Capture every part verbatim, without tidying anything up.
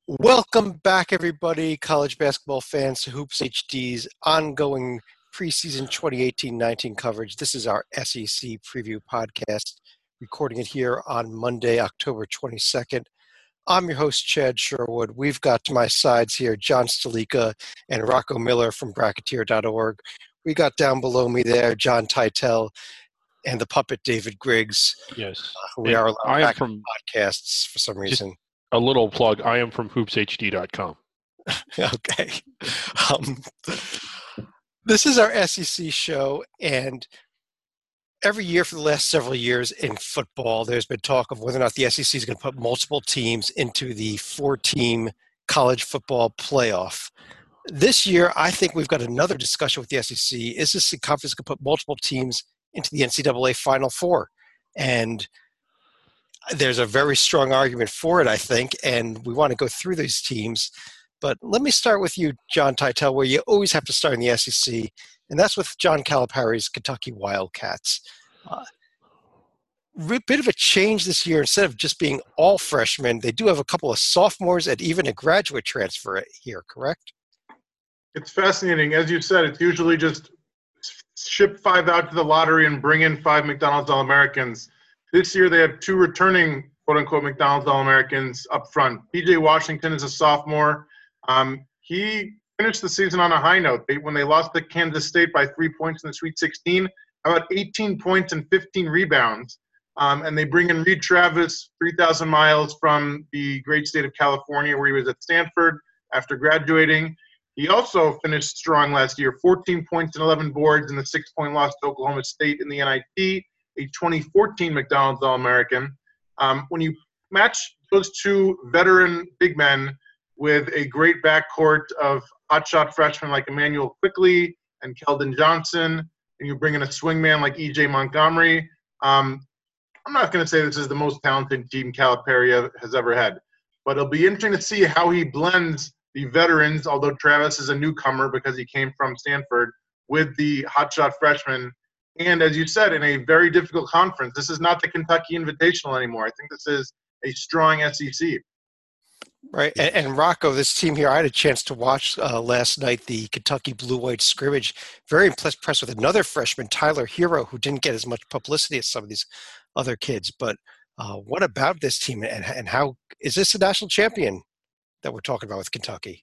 Welcome back, everybody, college basketball fans, to Hoops H D's ongoing preseason twenty eighteen nineteen coverage. This is our S E C preview podcast, recording it here on Monday, October twenty-second. I'm your host, Chad Sherwood. We've got to my sides here John Stalika and Rocco Miller from Bracketeer dot org. We got down below me there John Titel and the puppet David Griggs. Yes. Uh, we are I am back from podcasts for some reason. A little plug. I am from hoops H D dot com. Okay. Um, this is our S E C show, and every year for the last several years in football, there's been talk of whether or not the S E C is going to put multiple teams into the four-team college football playoff. This year, I think we've got another discussion with the S E C. Is this conference going to put multiple teams into the N C double A Final Four? And there's a very strong argument for it, I think, and we want to go through these teams. But let me start with you, John Titel, where you always have to start in the S E C, and that's with John Calipari's Kentucky Wildcats. Uh, bit of a change this year. Instead of just being all freshmen, they do have a couple of sophomores and even a graduate transfer here, correct? It's fascinating. As you said, it's usually just ship five out to the lottery and bring in five McDonald's All-Americans. This year they have two returning quote-unquote McDonald's All-Americans up front. P J Washington is a sophomore. Um, he finished the season on a high note. They, when they lost to Kansas State by three points in the Sweet sixteen, about eighteen points and fifteen rebounds. Um, and they bring in Reed Travis, three thousand miles from the great state of California, where he was at Stanford after graduating. He also finished strong last year, fourteen points and eleven boards in the six-point loss to Oklahoma State in the N I T, a twenty fourteen McDonald's All-American. Um, when you match those two veteran big men with a great backcourt of hotshot freshmen like Emmanuel Quickley and Keldon Johnson, and you bring in a swingman like E J Montgomery, um, I'm not going to say this is the most talented team Calipari has ever had, but it'll be interesting to see how he blends the veterans, although Travis is a newcomer because he came from Stanford, with the hotshot freshmen. And as you said, in a very difficult conference, this is not the Kentucky Invitational anymore. I think this is a strong S E C. Right. And, and Rocco, this team here, I had a chance to watch uh, last night the Kentucky Blue-White scrimmage. Very impressed with another freshman, Tyler Hero, who didn't get as much publicity as some of these other kids. But uh, what about this team, and, and how is this a national champion that we're talking about with Kentucky?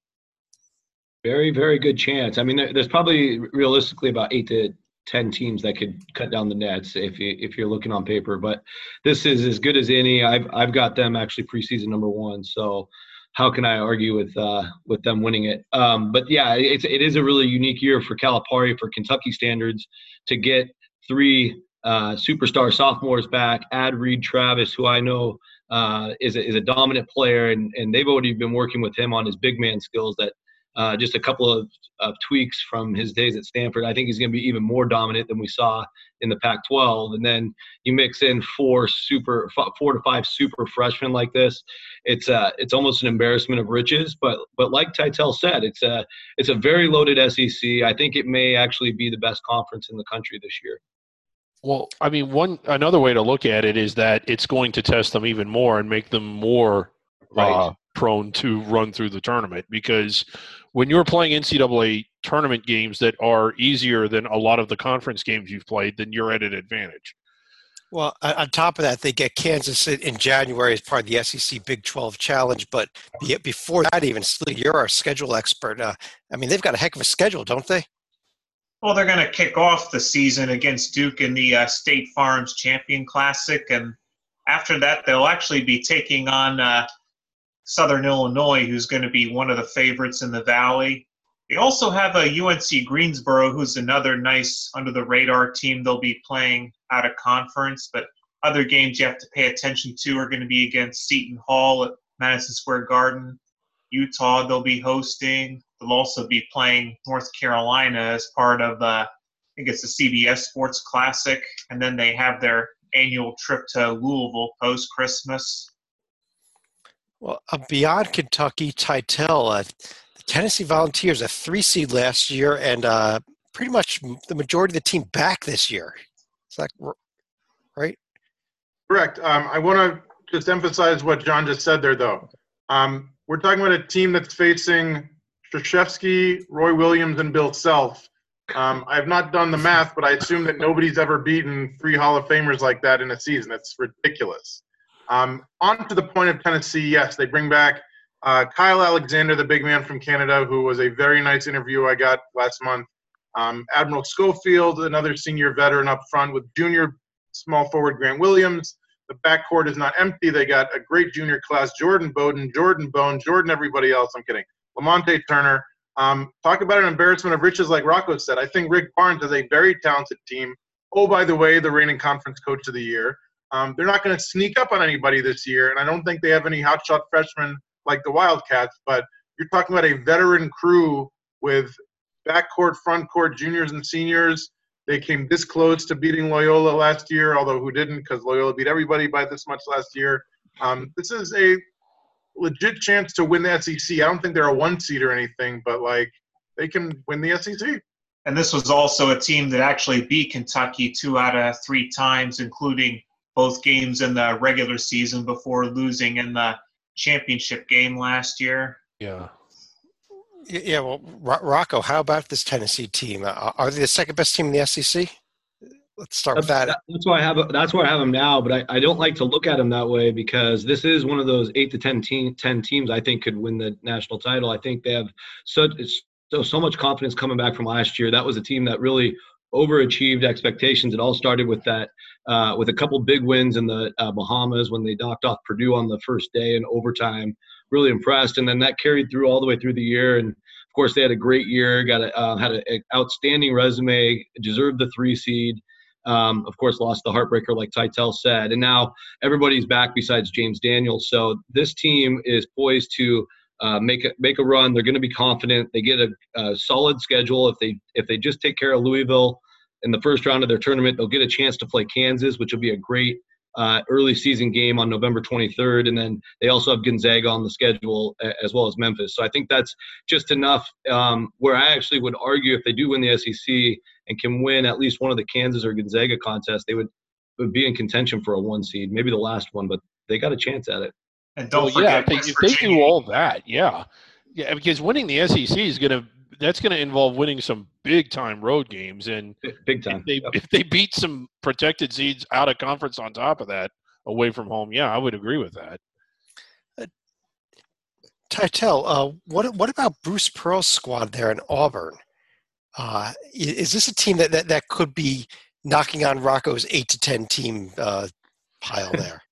Very, very good chance. I mean, there, there's probably realistically about eight to ten teams that could cut down the nets if you if you're looking on paper. But this is as good as any. I've I've got them actually preseason number one. So how can I argue with uh, with them winning it? Um, but yeah, it's it is a really unique year for Calipari, for Kentucky standards, to get three uh, superstar sophomores back. Add Reed Travis, who I know uh, is a, is a dominant player, and and they've already been working with him on his big man skills. That Uh, just a couple of, of tweaks from his days at Stanford. I think he's going to be even more dominant than we saw in the Pac twelve. And then you mix in four super, four to five super freshmen like this. It's uh, it's almost an embarrassment of riches. But but like Titel said, it's a it's a very loaded S E C. I think it may actually be the best conference in the country this year. Well, I mean, one another way to look at it is that it's going to test them even more and make them more Right. uh, prone to run through the tournament, because when you're playing N C double A tournament games that are easier than a lot of the conference games you've played, then you're at an advantage. Well, on top of that, they get Kansas in January as part of the S E C Big twelve Challenge. But before that, even, you're our schedule expert. Uh, I mean, they've got a heck of a schedule, don't they? Well, they're going to kick off the season against Duke in the uh, State Farms Champion Classic. And after that, they'll actually be taking on uh, Southern Illinois, who's going to be one of the favorites in the Valley. They also have a U N C Greensboro, who's another nice under-the-radar team they'll be playing out of conference. But other games you have to pay attention to are going to be against Seton Hall at Madison Square Garden. Utah they'll be hosting. They'll also be playing North Carolina as part of, uh, I think it's the C B S Sports Classic. And then they have their annual trip to Louisville post-Christmas. Well, uh, beyond Kentucky, Titel, uh, the Tennessee Volunteers, a three seed last year, and uh, pretty much the majority of the team back this year. Is that right? Correct. Um, I want to just emphasize what John just said there, though. Um, we're talking about a team that's facing Krzyzewski, Roy Williams, and Bill Self. Um, I have not done the math, but I assume that nobody's ever beaten three Hall of Famers like that in a season. That's ridiculous. Um, on to the point of Tennessee, yes, they bring back uh, Kyle Alexander, the big man from Canada, who was a very nice interview I got last month. Um, Admiral Schofield, another senior veteran up front with junior small forward Grant Williams. The backcourt is not empty. They got a great junior class, Jordan Bowden, Jordan Bone, Jordan everybody else. I'm kidding. Lamonte Turner. Um, talk about an embarrassment of riches, like Rocco said. I think Rick Barnes is a very talented team. Oh, by the way, the reigning conference coach of the year. Um, they're not going to sneak up on anybody this year, and I don't think they have any hotshot freshmen like the Wildcats, but you're talking about a veteran crew with backcourt, frontcourt, juniors and seniors. They came this close to beating Loyola last year, although who didn't, because Loyola beat everybody by this much last year. Um, this is a legit chance to win the S E C. I don't think they're a one seed or anything, but like they can win the S E C. And this was also a team that actually beat Kentucky two out of three times, including both games in the regular season before losing in the championship game last year. Yeah. Yeah, well, Rocco, how about this Tennessee team? Are they the second best team in the S E C? Let's start with that. That's why I have. That's where I have them now. But I, I don't like to look at them that way because this is one of those eight to ten, team, ten teams I think could win the national title. I think they have such so so much confidence coming back from last year. That was a team that really overachieved expectations. It all started with that uh, with a couple big wins in the uh, Bahamas when they knocked off Purdue on the first day in overtime. Really impressed, and then that carried through all the way through the year. And of course, they had a great year. Got a, uh, had an outstanding resume. Deserved the three seed. Um, of course, lost the heartbreaker, like Titel said. And now everybody's back besides James Daniels. So this team is poised to uh, make a make a run. They're going to be confident. They get a, a solid schedule. If they if they just take care of Louisville in the first round of their tournament, they'll get a chance to play Kansas, which will be a great uh, early season game on November twenty-third. And then they also have Gonzaga on the schedule as well as Memphis. So I think that's just enough um, where I actually would argue if they do win the S E C and can win at least one of the Kansas or Gonzaga contests, they would, would be in contention for a one seed, maybe the last one, but they got a chance at it. And don't well, forget, yeah, if they, if they do all that, yeah. Yeah, because winning the S E C is going to – that's going to involve winning some big-time road games. And big time. If they, yep. if they beat some protected seeds out of conference on top of that, away from home, yeah, I would agree with that. Uh, Titel, uh, what what about Bruce Pearl's squad there in Auburn? Uh, is this a team that, that, that could be knocking on Rocco's eight to ten team uh, pile there?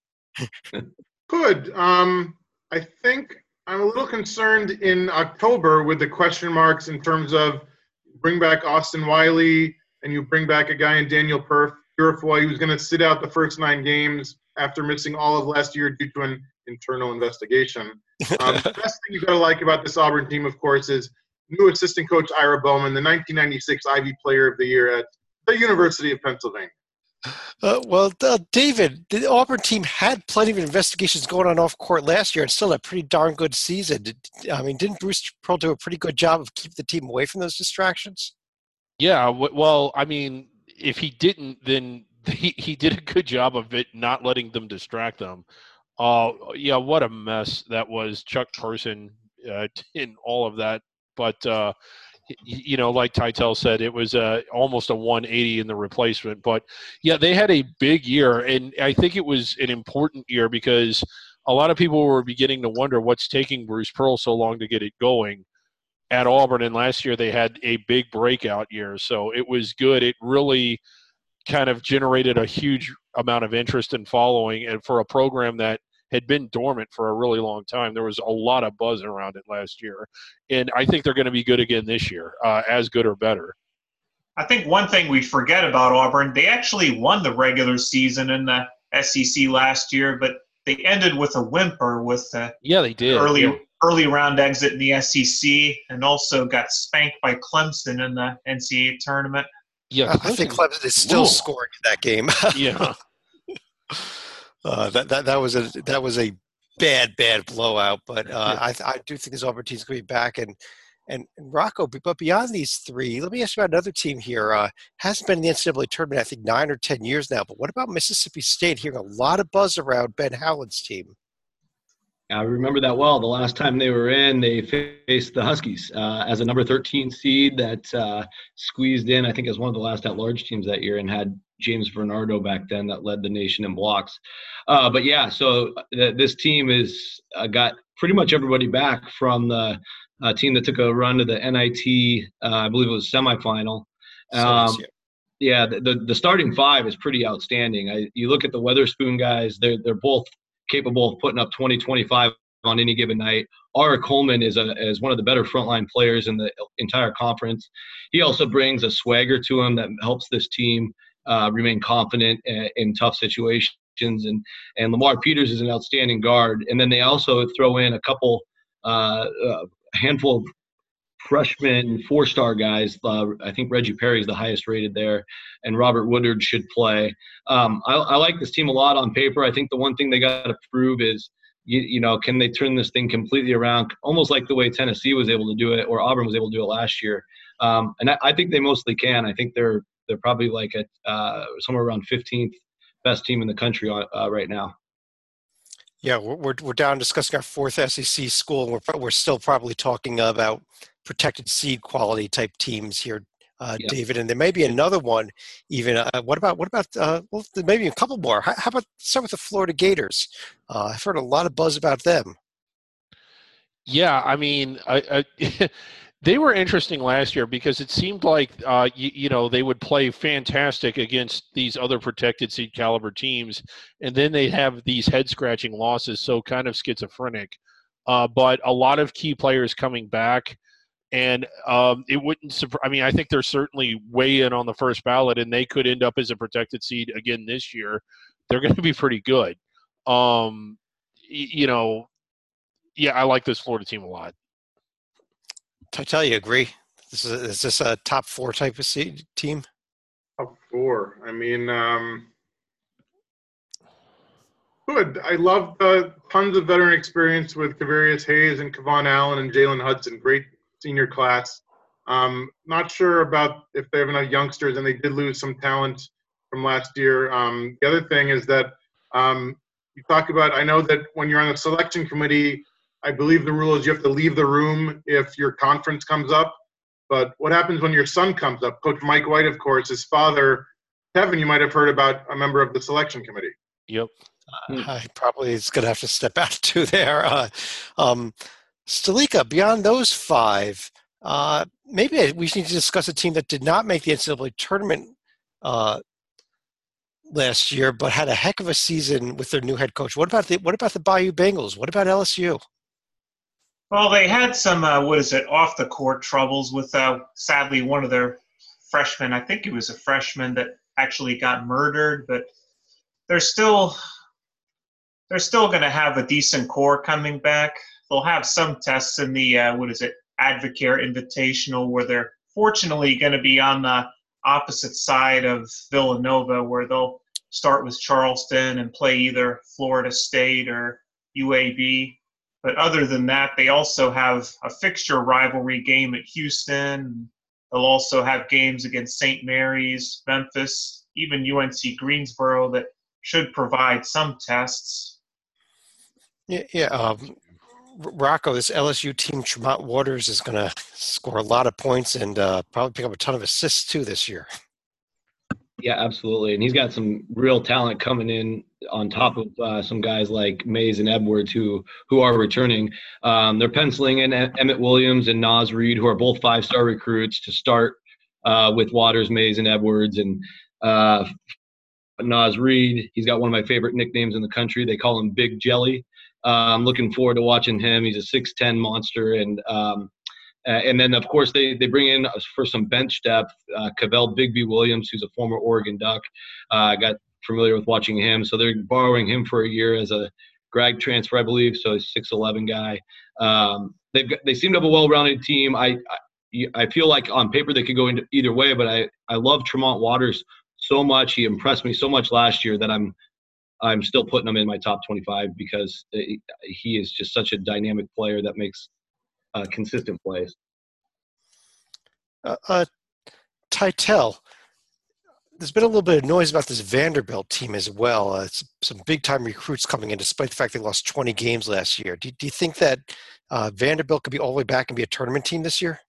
Could. Um, I think I'm a little concerned in October with the question marks in terms of bring back Austin Wiley and you bring back a guy in Daniel Perf, Purifoy, who's going to sit out the first nine games after missing all of last year due to an internal investigation. Um, the best thing you got to like about this Auburn team, of course, is new assistant coach Ira Bowman, the nineteen ninety-six Ivy Player of the Year at the University of Pennsylvania. Uh, well, uh, David, the Auburn team had plenty of investigations going on off court last year and still had a pretty darn good season. Did, I mean, didn't Bruce Pearl do a pretty good job of keeping the team away from those distractions? Yeah, w- well, I mean, if he didn't, then he, he did a good job of it, not letting them distract them. Uh, yeah, what a mess that was, Chuck Person uh, in all of that. But, uh, you know, like Titel said, it was uh, almost a one eighty in the replacement. But, yeah, they had a big year, and I think it was an important year because a lot of people were beginning to wonder what's taking Bruce Pearl so long to get it going at Auburn. And last year they had a big breakout year, so it was good. It really kind of generated a huge amount of interest and following, and for a program that had been dormant for a really long time. There was a lot of buzz around it last year. And I think they're going to be good again this year, uh, as good or better. I think one thing we forget about Auburn, they actually won the regular season in the S E C last year, but they ended with a whimper with the yeah, they did. early, yeah. early round exit in the S E C and also got spanked by Clemson in the N C double A tournament. Yeah, I think Clemson is still Whoa. scoring in that game. yeah. Uh, that, that that was a that was a bad bad blowout, but uh, I I do think this Auburn team's going to be back and, and and Rocco. But beyond these three, let me ask you about another team here. Uh, hasn't been in the N C double A tournament I think nine or ten years now. But what about Mississippi State? Hearing a lot of buzz around Ben Howland's team. I remember that well. The last time they were in, they faced the Huskies uh, as a number thirteen seed that uh, squeezed in, I think, as one of the last at-large teams that year, and had James Bernardo back then that led the nation in blocks. Uh, but, yeah, so th- this team is uh, got pretty much everybody back from the uh, team that took a run to the N I T, uh, I believe it was semifinal. Um, yeah, the, the, the starting five is pretty outstanding. I, you look at the Weatherspoon guys, they're, they're both – capable of putting up twenty, twenty-five on any given night. Ara Coleman is a is one of the better frontline players in the entire conference. He also brings a swagger to him that helps this team uh, remain confident in, in tough situations. And and Lamar Peters is an outstanding guard. And then they also throw in a couple, uh, a handful of freshman four-star guys. Uh, I think Reggie Perry is the highest rated there, and Robert Woodard should play. Um, I, I like this team a lot on paper. I think the one thing they got to prove is, you, you know, can they turn this thing completely around, almost like the way Tennessee was able to do it or Auburn was able to do it last year. Um, and I, I think they mostly can. I think they're they're probably like at uh, somewhere around fifteenth best team in the country uh, right now. Yeah, we're we're down discussing our fourth S E C school, and we're we're still probably talking about protected seed quality type teams here, uh, yep. David. And there may be another one. Even uh, what about what about uh, well, maybe a couple more. How, how about start with the Florida Gators? Uh, I've heard a lot of buzz about them. Yeah, I mean, I, I they were interesting last year because it seemed like uh, you, you know they would play fantastic against these other protected seed caliber teams, and then they'd have these head scratching losses, so kind of schizophrenic. Uh, but a lot of key players coming back. And um, it wouldn't – I mean, I think they're certainly way in on the first ballot, and they could end up as a protected seed again this year. They're going to be pretty good. Um, you know, yeah, I like this Florida team a lot. I tell you, agree. This is, is this a top four type of seed team? Top four. I mean, um, good. I love uh, tons of veteran experience with Kavarius Hayes and Kevon Allen and Jalen Hudson. Great senior class. Um, not sure about if they have enough youngsters, and they did lose some talent from last year. Um, the other thing is that um, you talk about, I know that when you're on the selection committee, I believe the rule is you have to leave the room if your conference comes up. But what happens when your son comes up? Coach Mike White, of course, his father, Kevin, you might have heard about, a member of the selection committee. Yep. Uh, I probably is going to have to step out too there. Uh, um, Stalika, beyond those five, uh, maybe we need to discuss a team that did not make the N C double A tournament uh, last year, but had a heck of a season with their new head coach. What about the What about the Bayou Bengals? What about L S U? Well, they had some uh, what is it off the court troubles with uh, sadly one of their freshmen. I think it was a freshman that actually got murdered, but they're still they're still going to have a decent core coming back. They'll have some tests in the, uh, what is it, Advocare Invitational, where they're fortunately going to be on the opposite side of Villanova, where they'll start with Charleston and play either Florida State or U A B. But other than that, they also have a fixture rivalry game at Houston. They'll also have games against Saint Mary's, Memphis, even U N C Greensboro that should provide some tests. Yeah, yeah. Um, Rocco, this L S U team, Tremont Waters, is going to score a lot of points and uh, probably pick up a ton of assists too this year. Yeah, absolutely. And he's got some real talent coming in on top of uh, some guys like Mays and Edwards who who are returning. Um, they're penciling in Emmett Williams and Naz Reid, who are both five-star recruits, to start uh, with Waters, Mays, and Edwards. And uh, Naz Reid, he's got one of my favorite nicknames in the country. They call him Big Jelly. Uh, I'm looking forward to watching him. He's a six ten monster. And um, Uh, and then, of course, they, they bring in, for some bench depth, uh, Cavell Bigby Williams, who's a former Oregon Duck. I uh, got familiar with watching him. So they're borrowing him for a year as a grad transfer, I believe. So he's a six eleven guy. Um, they've got, they seem to have a well-rounded team. I, I I feel like on paper they could go into either way, but I, I love Tremont Waters so much. He impressed me so much last year that I'm I'm still putting him in my top twenty-five because he is just such a dynamic player that makes Uh, consistent plays. Uh, uh, Titel, there's been a little bit of noise about this Vanderbilt team as well. Uh, it's some big-time recruits coming in, despite the fact they lost twenty games last year. Do, do you think that uh, Vanderbilt could be all the way back and be a tournament team this year?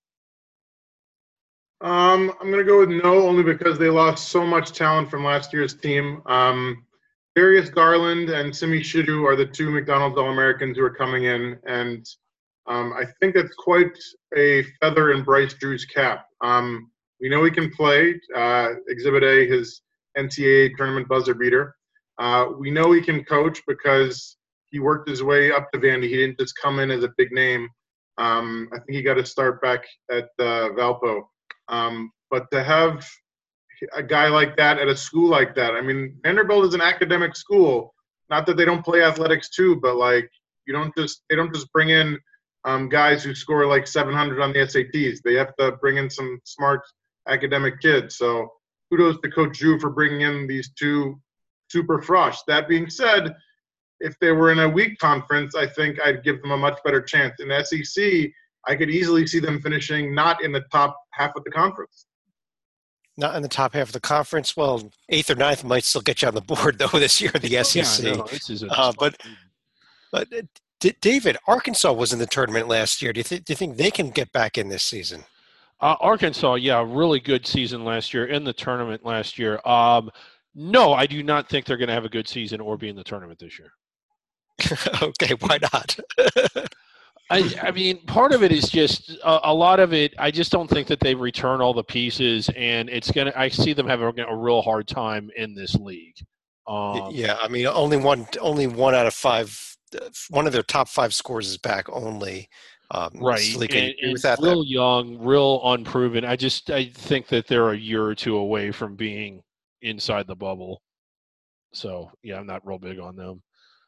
Um, I'm going to go with no, only because they lost so much talent from last year's team. Um, Darius Garland and Simi Shidu are the two McDonald's All-Americans who are coming in, and um, I think that's quite a feather in Bryce Drew's cap. Um, we know he can play. Uh, Exhibit A, his N C double A tournament buzzer beater. Uh, we know he can coach because he worked his way up to Vandy. He didn't just come in as a big name. Um, I think he got to start back at uh, Valpo. Um, but to have a guy like that at a school like that, I mean, Vanderbilt is an academic school. Not that they don't play athletics too, but like you don't just they don't just bring in um, guys who score like seven hundred on the S A Ts. They have to bring in some smart academic kids. So kudos to Coach Drew for bringing in these two super frosh. That being said, if they were in a weak conference, I think I'd give them a much better chance. In the S E C, I could easily see them finishing not in the top half of the conference. Not in the top half of the conference. Well, eighth or ninth might still get you on the board, though, this year, the S E C. Yeah, no, this is a uh, but, but D- David, Arkansas was in the tournament last year. Do you, th- do you think they can get back in this season? Uh, Arkansas, yeah, really good season last year, in the tournament last year. Um, no, I do not think they're going to have a good season or be in the tournament this year. Okay, why not? I, I mean, part of it is just a, a lot of it. I just don't think that they return all the pieces, and it's gonna. I see them having a, a real hard time in this league. Um, yeah, I mean, only one, only one out of five. One of their top five scores is back only. Um, right, Salika, and, and with that, real young, real unproven. I just I think that they're a year or two away from being inside the bubble. So yeah, I'm not real big on them.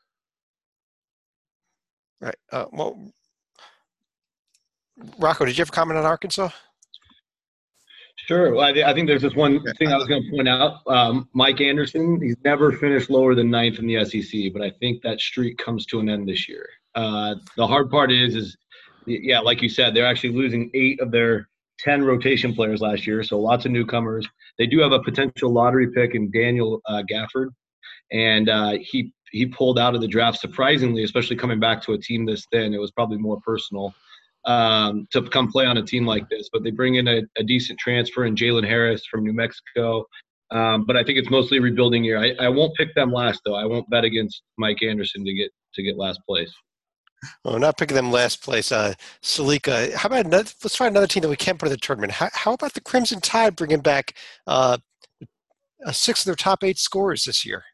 Right. Uh, well. Rocco, did you have a comment on Arkansas? Sure. Well, I, I think there's this one thing I was going to point out. Um, Mike Anderson, he's never finished lower than ninth in the S E C, but I think that streak comes to an end this year. Uh, the hard part is, is yeah, like you said, they're actually losing eight of their ten rotation players last year, so lots of newcomers. They do have a potential lottery pick in Daniel uh, Gafford, and uh, he he pulled out of the draft surprisingly, especially coming back to a team this thin. It was probably more personal. Um, to come play on a team like this, but they bring in a, a decent transfer in Jalen Harris from New Mexico. Um, but I think it's mostly a rebuilding year. I, I won't pick them last though. I won't bet against Mike Anderson to get to get last place. Well, not picking them last place. Uh, Salika, how about another, let's try another team that we can't put in the tournament. How, how about the Crimson Tide bringing back uh, six of their top eight scorers this year?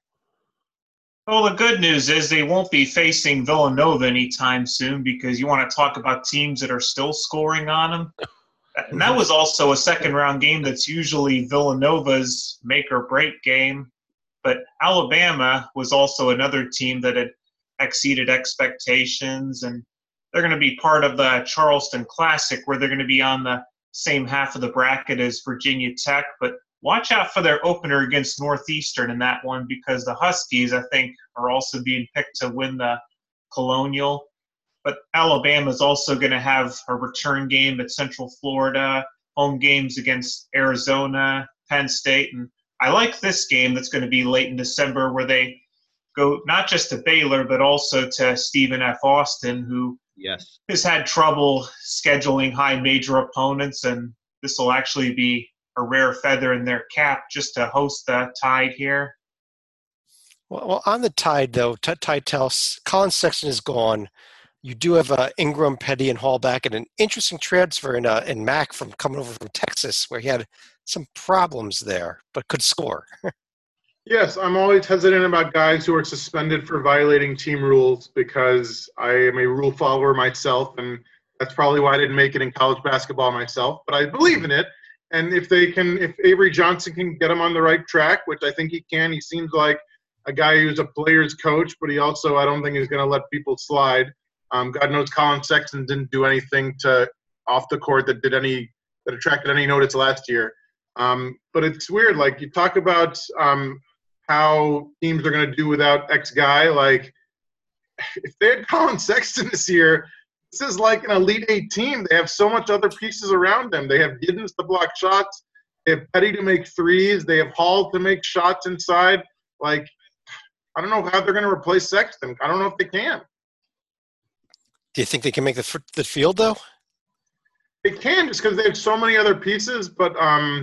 Well, the good news is they won't be facing Villanova anytime soon, because you want to talk about teams that are still scoring on them. And that was also a second-round game that's usually Villanova's make-or-break game. But Alabama was also another team that had exceeded expectations, and they're going to be part of the Charleston Classic, where they're going to be on the same half of the bracket as Virginia Tech. But watch out for their opener against Northeastern in that one, because the Huskies, I think, are also being picked to win the Colonial. But Alabama's also going to have a return game at Central Florida, home games against Arizona, Penn State. And I like this game that's going to be late in December, where they go not just to Baylor, but also to Stephen F. Austin, who yes. has had trouble scheduling high major opponents. And this will actually be a rare feather in their cap just to host the Tide here. Well, well on the Tide, though, T- Tide tells Colin Sexton is gone. You do have uh, Ingram, Petty, and Hall back, and an interesting transfer in, uh, in Mack from coming over from Texas, where he had some problems there, but could score. Yes, I'm always hesitant about guys who are suspended for violating team rules, because I am a rule follower myself, and that's probably why I didn't make it in college basketball myself, but I believe in it. And if they can, if Avery Johnson can get him on the right track, which I think he can, he seems like a guy who's a player's coach, but he also, I don't think he's going to let people slide. Um, God knows Colin Sexton didn't do anything to off the court that did any that attracted any notice last year. Um, but it's weird. Like you talk about um, how teams are going to do without X guy. Like if they had Colin Sexton this year, this is like an Elite Eight team. They have so much other pieces around them. They have Giddens to block shots. They have Petty to make threes. They have Hall to make shots inside. Like, I don't know how they're going to replace Sexton. I don't know if they can. Do you think they can make the the field though? They can, just because they have so many other pieces, but um,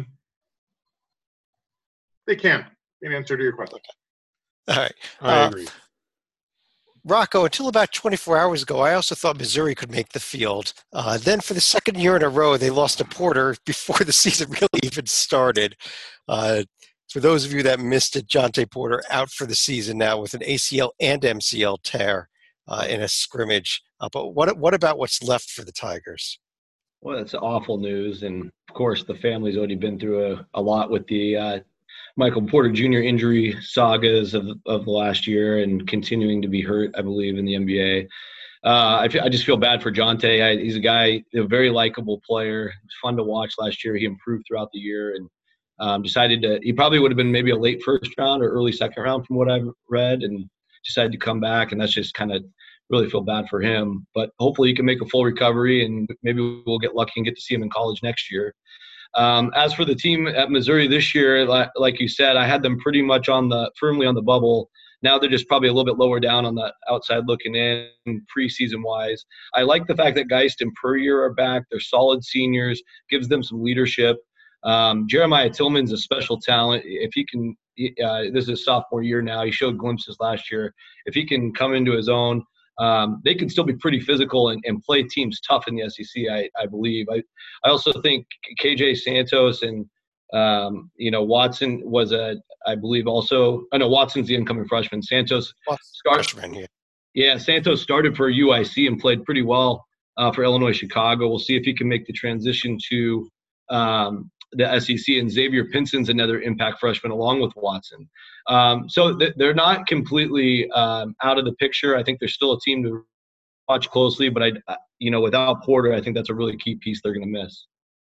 they can. In answer to your question. All right. I Uh, agree. Rocco, until about twenty-four hours ago, I also thought Missouri could make the field. Uh, then for the second year in a row, they lost to Porter before the season really even started. Uh, for those of you that missed it, Jonte Porter out for the season now with an A C L and M C L tear uh, in a scrimmage. Uh, but what what about what's left for the Tigers? Well, that's awful news. And, of course, the family's already been through a, a lot with the uh, Michael Porter Junior injury sagas of, of the last year and continuing to be hurt, I believe, in the N B A. Uh, I, feel, I just feel bad for Jonte. I, he's a guy, a very likable player. It was fun to watch last year. He improved throughout the year and um, decided to – he probably would have been maybe a late first round or early second round from what I've read, and decided to come back, and that's just kind of – really feel bad for him, but hopefully he can make a full recovery and maybe we'll get lucky and get to see him in college next year. Um, as for the team at Missouri this year, like, like you said, I had them pretty much on the firmly on the bubble. Now they're just probably a little bit lower down on the outside looking in preseason wise. I like the fact that Geist and Puryear are back. They're solid seniors, gives them some leadership. Um, Jeremiah Tillman's a special talent. If he can, uh, this is his sophomore year now. He showed glimpses last year. If he can come into his own, Um, they can still be pretty physical and, and play teams tough in the S E C, I, I believe. I, I also think K J Santos and, um, you know, Watson was a, I believe also – I know Watson's the incoming freshman. Santos started, freshman, yeah. yeah, Santos started for U I C and played pretty well uh, for Illinois Chicago. We'll see if he can make the transition to um, the S E C. And Xavier Pinson's another impact freshman along with Watson. Um, so th- they're not completely um, out of the picture. I think they're still a team to watch closely, but I, you know, without Porter, I think that's a really key piece they're going to miss.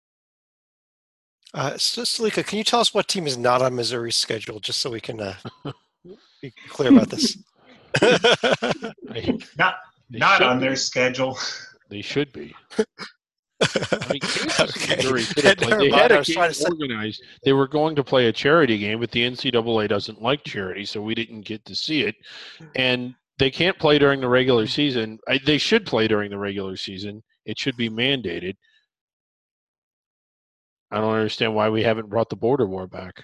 Uh, so, Salika, can you tell us what team is not on Missouri's schedule, just so we can uh, be clear about this? Not They not should on be. their schedule. They should be. I mean, Kansas and Okay. Missouri could have played. Never They mind, had I a was game trying to say- organized. They were going to play a charity game, but the N C double A doesn't like charity, so we didn't get to see it. And they can't play during the regular season. I, they should play during the regular season. It should be mandated. I don't understand why we haven't brought the border war back.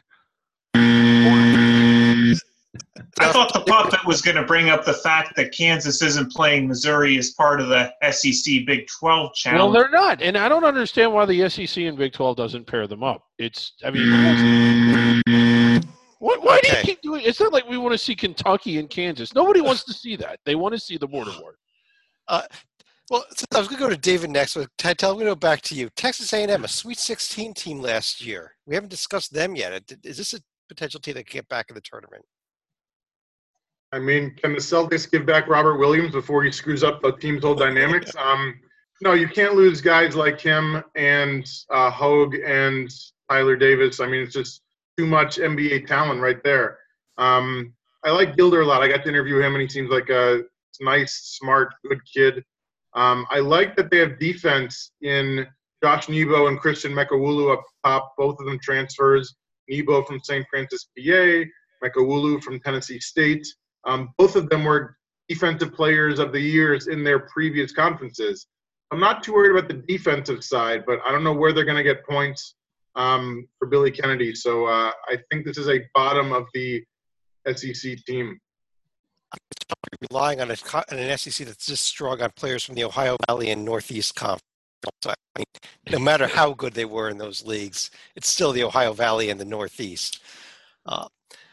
I thought the puppet was going to bring up the fact that Kansas isn't playing Missouri as part of the S E C Big twelve Well, challenge. they're not, and I don't understand why the S E C and Big twelve doesn't pair them up. It's, I mean, why, why do you Okay. keep doing? It's not like we want to see Kentucky and Kansas. Nobody wants to see that. They want to see the border war. Well, so I was going to go to David next. But Ted, I'm going to go back to you. Texas A and M, a Sweet sixteen team last year. We haven't discussed them yet. Is this a potential team that can get back in the tournament? I mean, can the Celtics give back Robert Williams before he screws up the team's whole dynamics? Um, no, you can't lose guys like him and uh, Hogue and Tyler Davis. I mean, it's just too much N B A talent right there. Um, I like Gilder a lot. I got to interview him, and he seems like a nice, smart, good kid. Um, I like that they have defense in Josh Nebo and Christian Mekawulu up top, both of them transfers. Nebo from Saint Francis, P A, Mekawulu from Tennessee State. Um, both of them were defensive players of the years in their previous conferences. I'm not too worried about the defensive side, but I don't know where they're going to get points um, for Billy Kennedy. So uh, I think this is a bottom of the S E C team. Relying on, a, on an S E C that's just strong on players from the Ohio Valley and Northeast Conference. So, I mean, no matter how good they were in those leagues, it's still the Ohio Valley and the Northeast. Uh,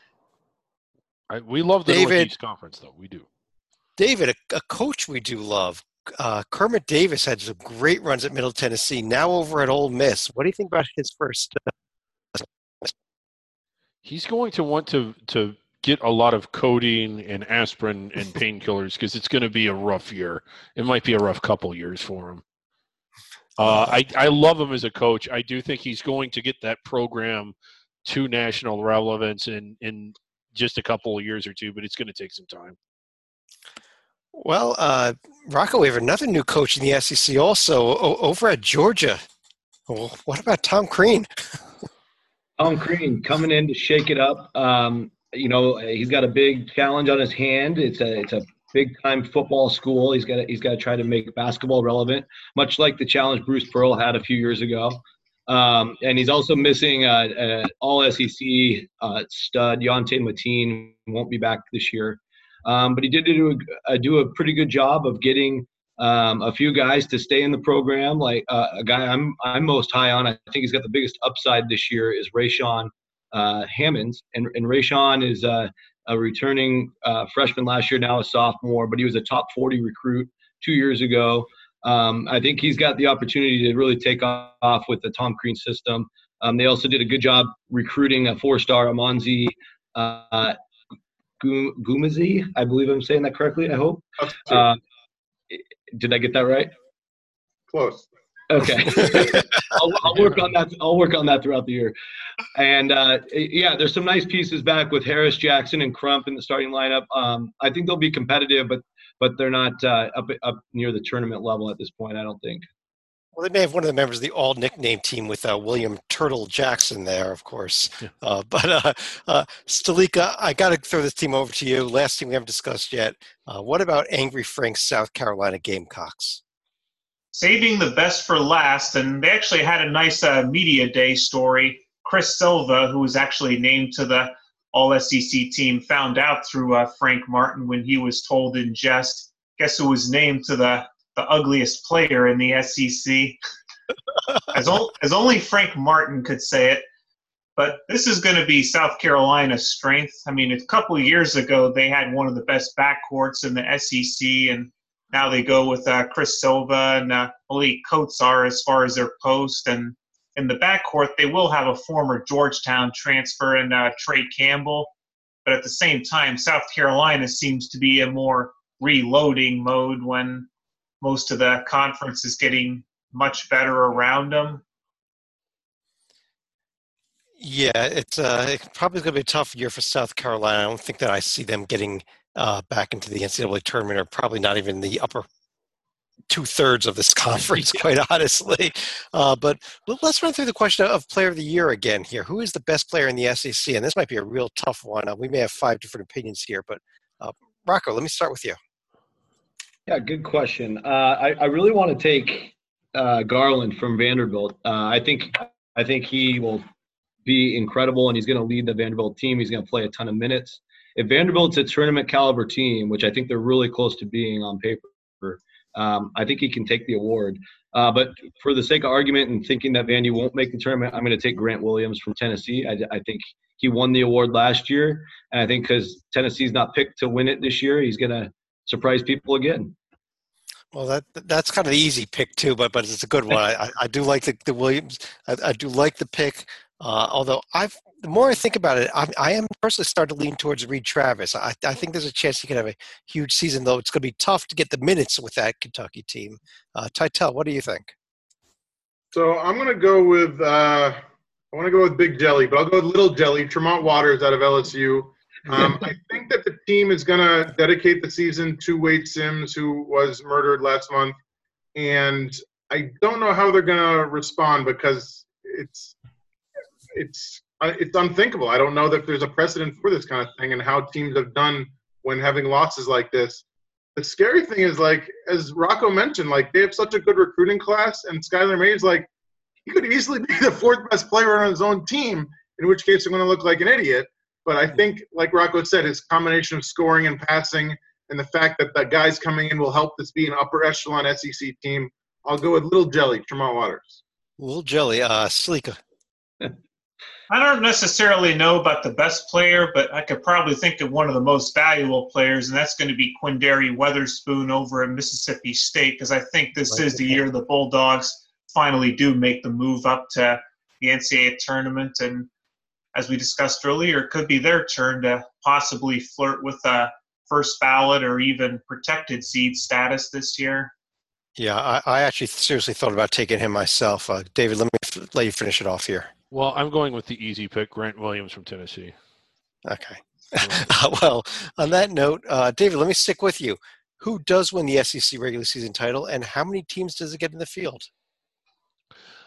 I, we love the David- Northeast Conference, though. We do. David, a, a coach we do love, uh, Kermit Davis had some great runs at Middle Tennessee, now over at Ole Miss. What do you think about his first? Uh, He's going to want to to get a lot of codeine and aspirin and painkillers because it's going to be a rough year. It might be a rough couple years for him. Uh, I, I love him as a coach. I do think he's going to get that program to national relevance in, in just a couple of years or two, but it's going to take some time. well, uh, Rocco, we have another new coach in the S E C also o- over at Georgia. Well, what about Tom Crean? Tom Crean coming in to shake it up. Um, you know, he's got a big challenge on his hand. It's a it's a big time football school. He's got to, he's got to try to make basketball relevant, much like the challenge Bruce Pearl had a few years ago. Um, and he's also missing an all S E C uh, stud, Yontae Mateen, won't be back this year. Um, but he did do a, do a pretty good job of getting um, a few guys to stay in the program. Like uh, a guy I'm I'm most high on, I think he's got the biggest upside this year, is Rayshawn uh, Hammonds. And, and Rayshawn is uh, a returning uh, freshman last year, now a sophomore, but he was a top forty recruit two years ago. Um, I think he's got the opportunity to really take off with the Tom Crean system. Um, they also did a good job recruiting a four-star Amonzi uh, Gumazi. I believe I'm saying that correctly, I hope. Uh, did I get that right? Close. Okay. I'll, I'll work on that. I'll work on that throughout the year. And uh, yeah, there's some nice pieces back with Harris, Jackson, and Crump in the starting lineup. Um, I think they'll be competitive, but but they're not uh, up up near the tournament level at this point, I don't think. Well, they may have one of the members of the all nickname team with uh, William Turtle Jackson there, of course. Yeah. Uh, but uh, uh, Stalika, I got to throw this team over to you. Last team we haven't discussed yet. Uh, what about Angry Frank's South Carolina Gamecocks? Saving the best for last, and they actually had a nice uh, media day story. Chris Silva, who was actually named to the all S E C team, found out through uh, Frank Martin when he was told in jest, guess who was named to the, the ugliest player in the S E C? as, o- as only Frank Martin could say it. But this is going to be South Carolina's strength. I mean, a couple of years ago, they had one of the best backcourts in the S E C, and now they go with uh, Chris Silva and uh, Malik Kotsar as far as their post. And in the backcourt, they will have a former Georgetown transfer in uh, Trey Campbell. But at the same time, South Carolina seems to be in more reloading mode when most of the conference is getting much better around them. Yeah, it's, uh, it's probably going to be a tough year for South Carolina. I don't think that I see them getting uh, back into the N C double A tournament, or probably not even the upper two-thirds of this conference, quite honestly. Uh, but let's run through the question of player of the year again here. Who is the best player in the S E C? And this might be a real tough one. Uh, we may have five different opinions here, but uh, Rocco, let me start with you. Yeah, good question. Uh, I, I really want to take uh, Garland from Vanderbilt. Uh, I think I think he will be incredible, and he's going to lead the Vanderbilt team. He's going to play a ton of minutes. If Vanderbilt's a tournament caliber team, which I think they're really close to being on paper, um, I think he can take the award. Uh, but for the sake of argument and thinking that Vandy won't make the tournament, I'm going to take Grant Williams from Tennessee. I, I think he won the award last year, and I think because Tennessee's not picked to win it this year, he's going to surprise people again. Well, that that's kind of the easy pick too, but but it's a good one. I, I do like the, the Williams. I, I do like the pick. Uh, although I've the more I think about it, I, I am personally starting to lean towards Reed Travis. I, I think there's a chance he can have a huge season, though it's going to be tough to get the minutes with that Kentucky team. Uh, Tytel, what do you think? So I'm going to go with uh, I want to go with Big Jelly, but I'll go with Little Jelly. Tremont Waters out of L S U. Um, I think that the team is going to dedicate the season to Wade Sims, who was murdered last month, and I don't know how they're going to respond because it's it's it's unthinkable. I don't know that there's a precedent for this kind of thing and how teams have done when having losses like this. The scary thing is, like, as Rocco mentioned, like, they have such a good recruiting class, and Skylar Mays, like, he could easily be the fourth best player on his own team, in which case I'm going to look like an idiot. But I think, like Rocco said, his combination of scoring and passing and the fact that the guys coming in will help this be an upper echelon S E C team. I'll go with Little Jelly, Tremont Waters. Little Jelly, uh, Sleeka. I don't necessarily know about the best player, but I could probably think of one of the most valuable players, and that's going to be Quindary Weatherspoon over at Mississippi State, because I think this is the year the Bulldogs finally do make the move up to the N C double A tournament. And as we discussed earlier, it could be their turn to possibly flirt with a first ballot or even protected seed status this year. Yeah, I, I actually seriously thought about taking him myself. Uh, David, let me f- let you finish it off here. Well, I'm going with the easy pick, Grant Williams from Tennessee. Okay. Well, on that note, uh, David, let me stick with you. Who does win the S E C regular season title, and how many teams does it get in the field?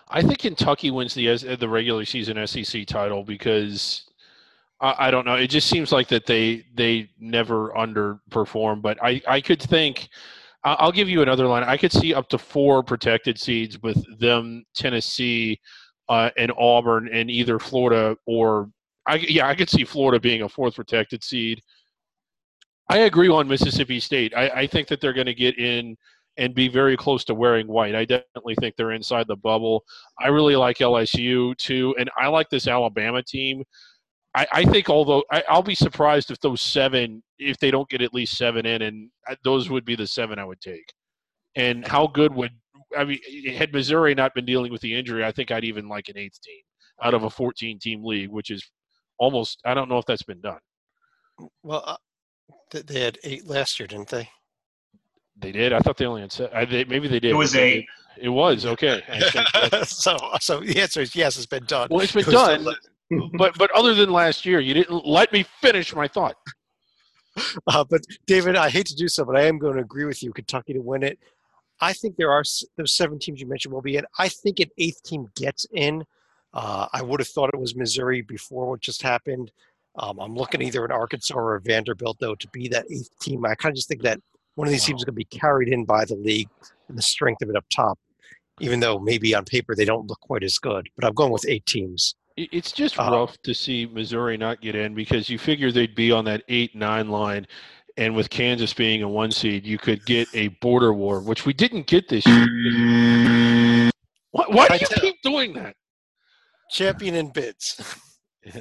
I think Kentucky wins the the regular season S E C title because I, I don't know. It just seems like that they they never underperform. But I, I could think I'll give you another line. I could see up to four protected seeds with them, Tennessee, uh, and Auburn, and either Florida or I yeah I could see Florida being a fourth protected seed. I agree on Mississippi State. I, I think that they're going to get in and be very close to wearing white. I definitely think they're inside the bubble. I really like L S U too, and I like this Alabama team. I, I think although I, I'll be surprised if those seven, if they don't get at least seven in, and those would be the seven I would take. And how good would I mean? Had Missouri not been dealing with the injury, I think I'd even like an eighth team out of a fourteen-team league, which is almost. I don't know if that's been done. Well, uh, they had eight last year, didn't they? They did. I thought they only had seven. I, they, maybe they did. It was eight. It was okay. so, so the answer is yes. It's been done. Well, it's been it done. but but other than last year, you didn't let me finish my thought. Uh, but David, I hate to do so, but I am going to agree with you. Kentucky to win it. I think there are those seven teams you mentioned will be in. I think an eighth team gets in. Uh, I would have thought it was Missouri before what just happened. Um, I'm looking either at Arkansas or Vanderbilt, though, to be that eighth team. I kind of just think that one of these wow. teams is going to be carried in by the league and the strength of it up top, even though maybe on paper they don't look quite as good. But I'm going with eight teams. It's just uh, rough to see Missouri not get in because you figure they'd be on that eight nine line, and with Kansas being a one seed, you could get a border war, which we didn't get this year. Why, why do you keep doing that? Champion in bids. Yeah.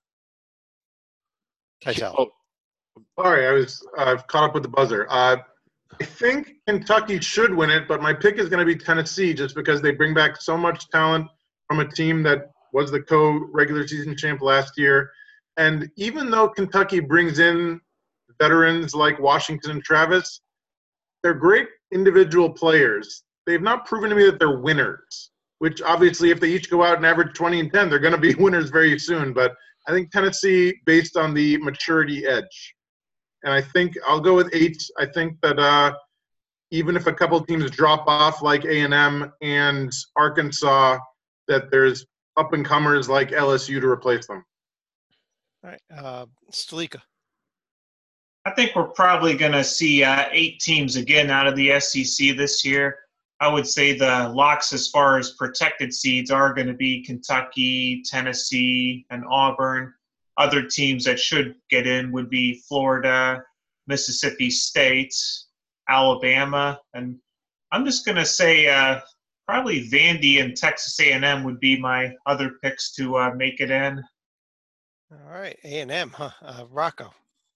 Oh. Sorry, I was uh, caught up with the buzzer. Uh, I think Kentucky should win it, but my pick is going to be Tennessee just because they bring back so much talent from a team that was the co-regular season champ last year. And even though Kentucky brings in veterans like Washington and Travis, they're great individual players. They've not proven to me that they're winners, which obviously if they each go out and average twenty and ten, they're going to be winners very soon. But I think Tennessee, based on the maturity edge. And I think I'll go with eight. I think that uh, even if a couple of teams drop off like A and M and Arkansas, that there's up-and-comers like L S U to replace them. All right. Uh, Stalika. I think we're probably going to see uh, eight teams again out of the S E C this year. I would say the locks as far as protected seeds are going to be Kentucky, Tennessee, and Auburn. Other teams that should get in would be Florida, Mississippi State, Alabama, and I'm just going to say uh, probably Vandy and Texas A and M would be my other picks to uh, make it in. All right, A and M, huh? Uh, Rocco.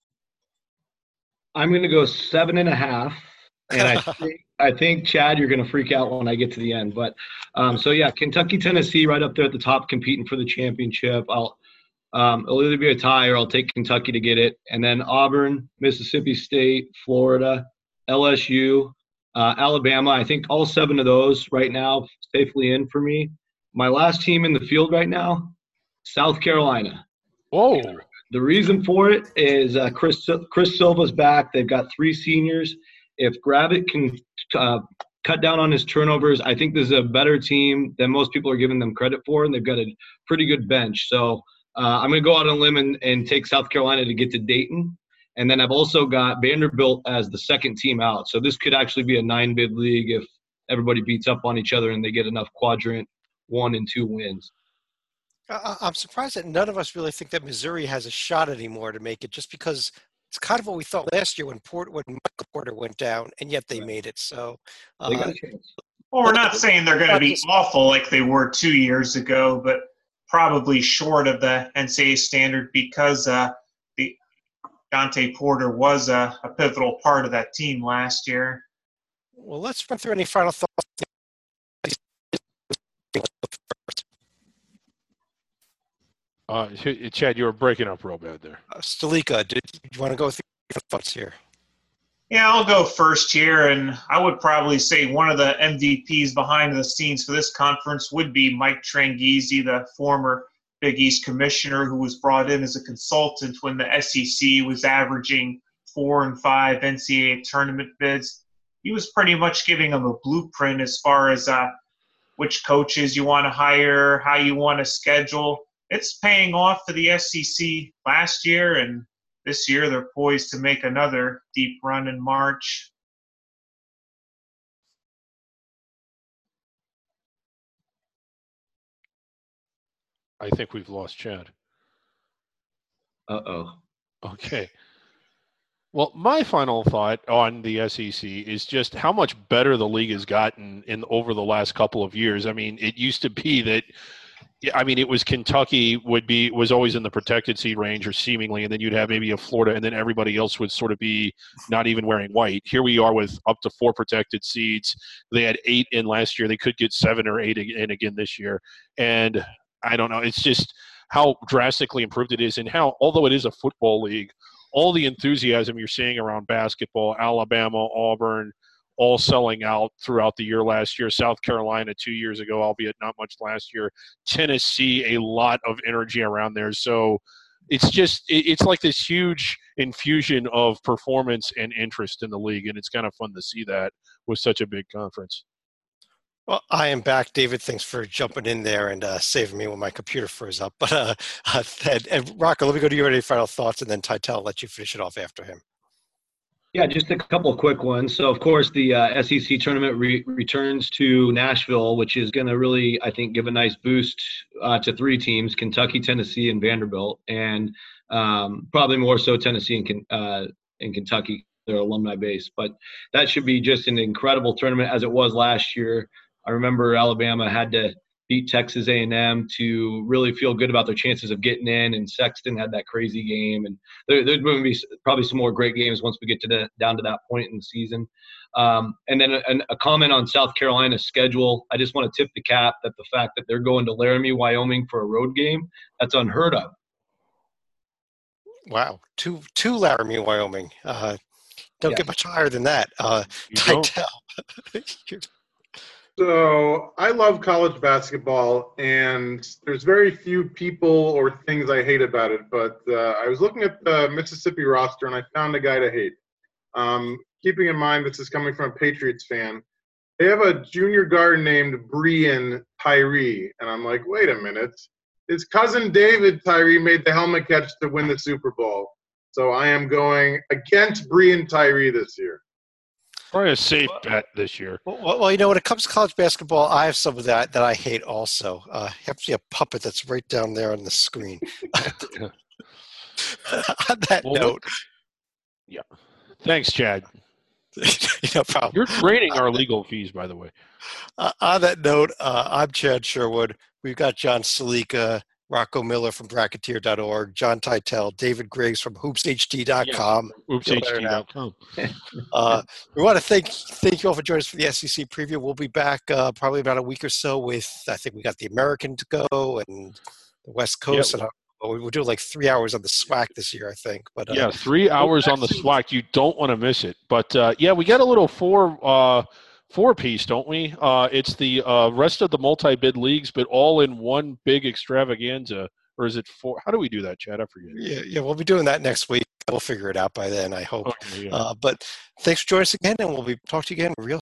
I'm going to go seven and a half, and I think, I think Chad, you're going to freak out when I get to the end. But um, so yeah, Kentucky, Tennessee, right up there at the top, competing for the championship. I'll. Um, it'll either be a tie or I'll take Kentucky to get it. And then Auburn, Mississippi State, Florida, L S U, uh, Alabama. I think all seven of those right now safely in for me. My last team in the field right now, South Carolina. Whoa. The reason for it is uh, Chris Chris Silva's back. They've got three seniors. If Gravitt can uh, cut down on his turnovers, I think this is a better team than most people are giving them credit for, and they've got a pretty good bench. So Uh, I'm going to go out on a limb and, and take South Carolina to get to Dayton. And then I've also got Vanderbilt as the second team out. So this could actually be a nine-bid league if everybody beats up on each other and they get enough quadrant one and two wins. I'm surprised that none of us really think that Missouri has a shot anymore to make it, just because it's kind of what we thought last year when Port when Michael Porter went down, and yet they made it. So uh, they got a chance. Well, we're not saying they're going to be awful like they were two years ago, but probably short of the N C double A standard because uh, the Dante Porter was a, a pivotal part of that team last year. Well, let's run through any final thoughts. Uh, Chad, you were breaking up real bad there. Uh, Stalika, did you want to go through your thoughts here? Yeah, I'll go first here, and I would probably say one of the M V Ps behind the scenes for this conference would be Mike Tranghese, the former Big East commissioner who was brought in as a consultant when the S E C was averaging four and five N C double A tournament bids. He was pretty much giving them a blueprint as far as uh, which coaches you want to hire, how you want to schedule. It's paying off for the S E C last year, and this year they're poised to make another deep run in March. I think we've lost Chad. Uh-oh. Okay. Well, my final thought on the S E C is just how much better the league has gotten in over the last couple of years. I mean, it used to be that, I mean, it was Kentucky would be was always in the protected seed range, or seemingly, and then you'd have maybe a Florida, and then everybody else would sort of be not even wearing white. Here we are with up to four protected seeds. They had eight in last year. They could get seven or eight in again this year. And I don't know. It's just how drastically improved it is, and how, although it is a football league, all the enthusiasm you're seeing around basketball, Alabama, Auburn, all selling out throughout the year last year. South Carolina two years ago, albeit not much last year. Tennessee, a lot of energy around there. So it's just it's like this huge infusion of performance and interest in the league, and it's kind of fun to see that with such a big conference. Well, I am back, David. Thanks for jumping in there and uh, saving me when my computer froze up. But uh, uh, and, and Rocco, let me go to you. Any final thoughts, and then Titel, I'll let you finish it off after him. Yeah, just a couple of quick ones. So, of course, the uh, S E C tournament re- returns to Nashville, which is going to really, I think, give a nice boost uh, to three teams: Kentucky, Tennessee, and Vanderbilt, and um, probably more so Tennessee and uh, and Kentucky, their alumni base. But that should be just an incredible tournament, as it was last year. I remember Alabama had to beat Texas A and M to really feel good about their chances of getting in, and Sexton had that crazy game. And there, there's going to be probably some more great games once we get to the, down to that point in the season. Um, and then a, a comment on South Carolina's schedule. I just want to tip the cap that the fact that they're going to Laramie, Wyoming for a road game, that's unheard of. Wow, two two Laramie, Wyoming. Uh, don't Yes. get much higher than that. Uh, You don't. Titel. So I love college basketball, and there's very few people or things I hate about it. But uh, I was looking at the Mississippi roster, and I found a guy to hate. Um, keeping in mind this is coming from a Patriots fan, they have a junior guard named Breein Tyree, and I'm like, wait a minute. His cousin David Tyree made the helmet catch to win the Super Bowl. So I am going against Breein Tyree this year. Probably a safe bet this year. Well, well, you know, when it comes to college basketball, I have some of that that I hate also. Uh, you have to see a puppet that's right down there on the screen. On that Well, note. Yeah. Thanks, Chad. No problem. You're draining our legal fees, by the way. Uh, on that note, uh, I'm Chad Sherwood. We've got John Salika, Rocco Miller from Bracketeer dot org, John Titel, David Griggs from Hoops H D dot com. Oops H D dot com. Uh, we want to thank thank you all for joining us for the S E C preview. We'll be back uh, probably about a week or so with, I think we got the American to go and the West Coast. Yep. And uh, we're doing like three hours on the SWAC this year, I think. But uh, Yeah, three hours on the SWAC. You don't want to miss it. But, uh, yeah, we got a little four uh, four piece, don't we? Uh, it's the uh, rest of the multi-bid leagues, but all in one big extravaganza. Or is it four? How do we do that, Chad? I forget. yeah, yeah, we'll be doing that next week. We'll figure it out by then, I hope. Okay, yeah. Uh, but thanks for joining us again, and we'll be talking to you again real